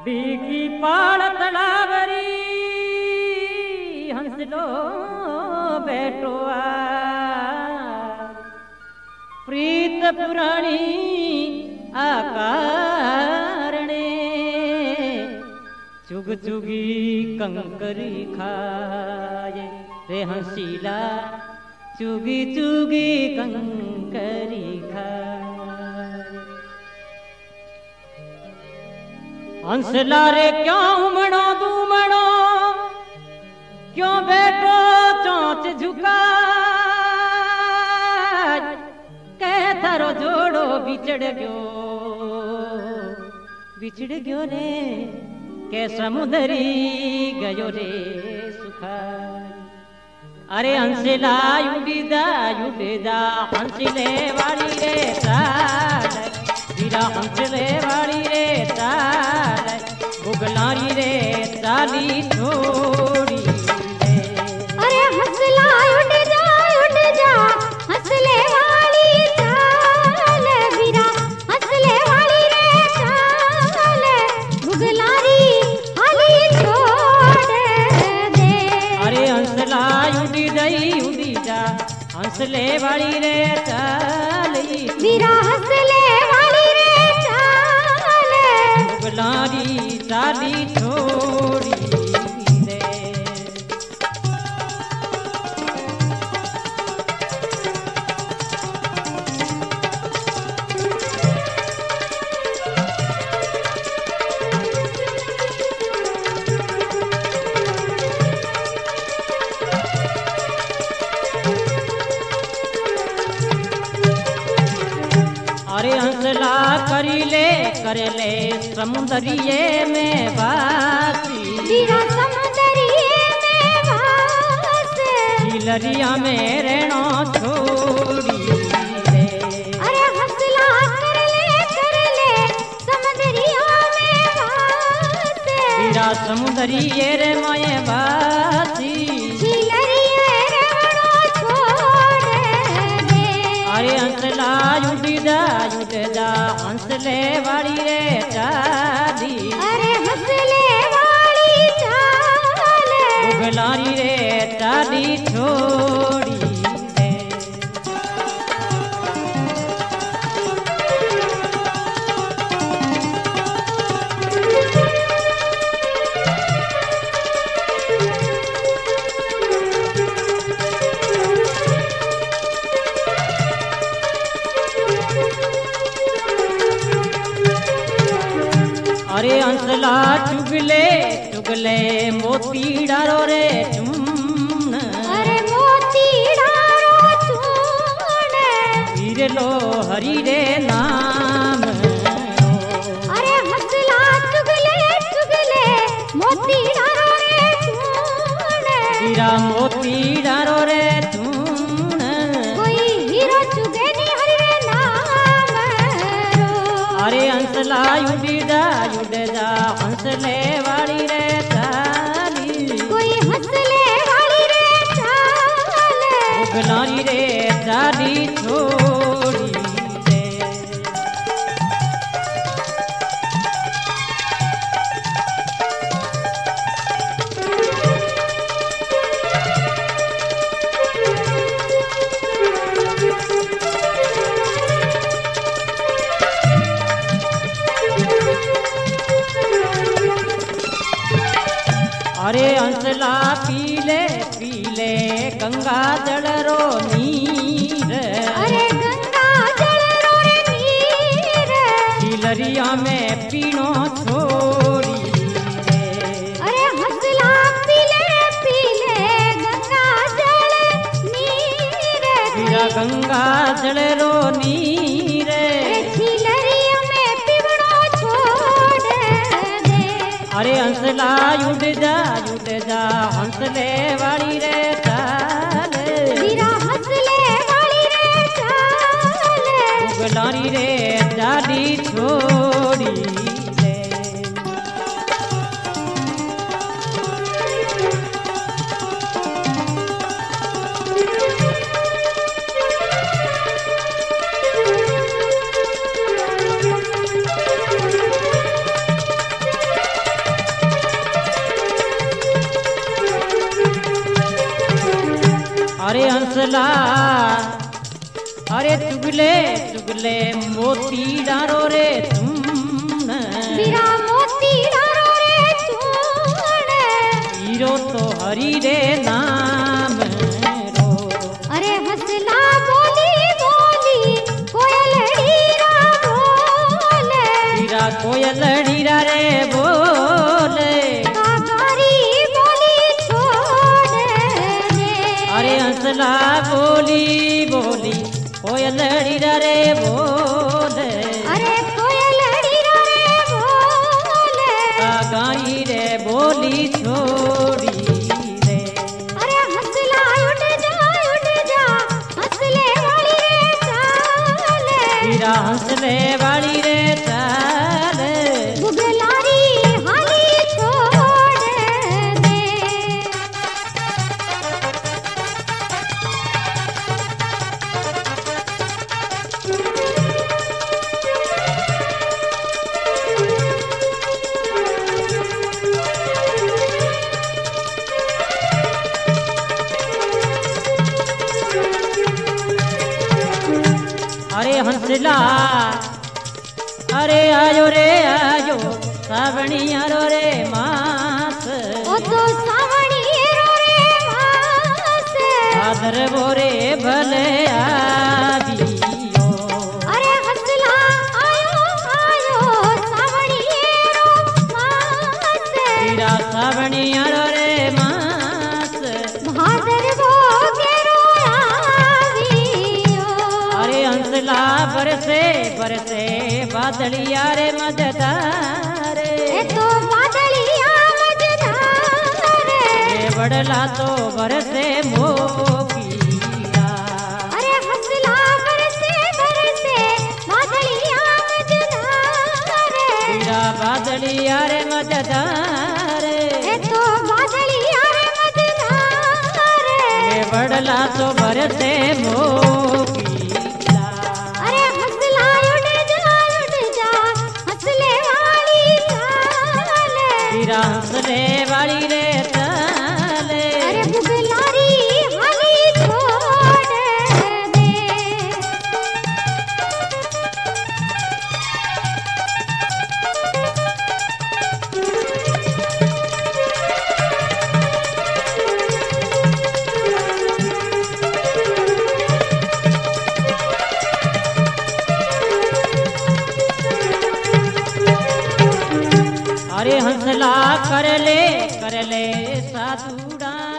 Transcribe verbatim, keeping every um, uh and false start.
बीकी पाड़ तलावरी हंसलो बैठो प्रीत पुराणी आकारणे चुग चुगी कंकरी खाए रे हंसीला चुगी चुगी कंकरी खाए हंसला रे क्यों उमड़ो दूमड़ो क्यों बैठो चोंच झुका कह थारो जोड़ो बिछड़ गयो बिछड़ गयो रे के समुदरी गयो रे सुखा अरे हंसला युडिदा युडिदा हंसले वाली रे साल वीरा हंसले वाली रे साल बुगलारी रे साली छोड़ी रे अरे हंसला उड़ जा उड़ जा हंसले वाली चाल वीरा हंसले वाली रे चाल बुगलारी हाली छोड़ दे अरे हंसला उड़ी गई उड़ी जा हंसले वाली रे चाल वीरा हंसले वाली रे चाल बुगलारी साली छोड़ी रे अरे हंसला करी ले करे ले समुदरिये में बासी वीरा समुदरिये में वास हिलरिया में रहनो छोड़ी रे अरे हंसला कर ले कर ले समुदरिया में वास वीरा समुदरिये रे माये बासी हिलरिये रहनो छोड़ दे अरे हंसला युडिदा युडिदा हंसले वाली रे चाली अरे हंसले वाली चाल बुगलारी रे चाली छोड़ी रे अरे हंसला चुगले चुगले मोती डारो रे चून अरे मोती डारो चून वीर लो हरि रे नाम अरे हंसला चुगले चुगले मोती डारो रे चून वीरा मोती डारो रे चून कोई हीरो चुगे नी हरि रे नाम रो अरे हंसला युडिदा युडिदा हंसले वाली रे चाली कोई हंसले वाली रे चाल बुगलारी रे चाली छोड़ी रे अरे हंसला पीले पीले गंगा जल रो नीर अरे गंगा जल रो रे नीर हिलरिया में पीनो छोड़ी रे अरे हंसला पीले पीले गंगा जल नीर वीरा गंगा जल रो नीर हिलरिया में पीवड़ो छोड़ दे अरे हंसला युड जा युड जा हंसले वाली रे चाल वीरा हंसले वाली रे चाल बुगलारी रे चाली छोड़ी रे हंसला अरे चुगले चुगले मोती डारो रे तुम वीरा मोती डारो रे चूड़ हीरो तो हरि रे नाम रो अरे हंसला बोली बोली कोयल हीरा बोले हीरा कोयल हीरा रे बोले कागारी बोली छोड़ दे अरे हंसला बोली बोली कोयल हीरा रे बोले अरे कोयल हीरा रे बोले कागाई रे बोली छोड़ी रे अरे हंसला उड़ जा उड़ जा हंसले वाली रे चाले हीरा हंसले वाली रे चाल बुगलारी हाली छोड़ दे अरे हंसला अरे आयो रे आयो सावणिया रो रे मास ओ तो सावणी रो रे मास आदर बोरे भले आवियो अरे हंसला आयो आयो सावणी रो मास हीरा सावणिया रो रे मास भादर वो गेरो आवियो अरे हंसला बरसे बरसे बादलिया रे मजदार ए तो बादलिया मजदार ये बड़ला तो बरसे मोगीरा अरे हंसला बरसे बरसे बादलिया मजदार हीरा बादलिया रे मजदार ए तो बादलिया मजदार ये बड़ला तो बरसे मोगीरा अरे हंसला उड़ जा उड़ जा हंसले वाली चाल हीरा हंसले वाली रे चाल अरे बुगलारी हाली छोड़ दे अरे हंसला कर ले कर ले साधुड़ा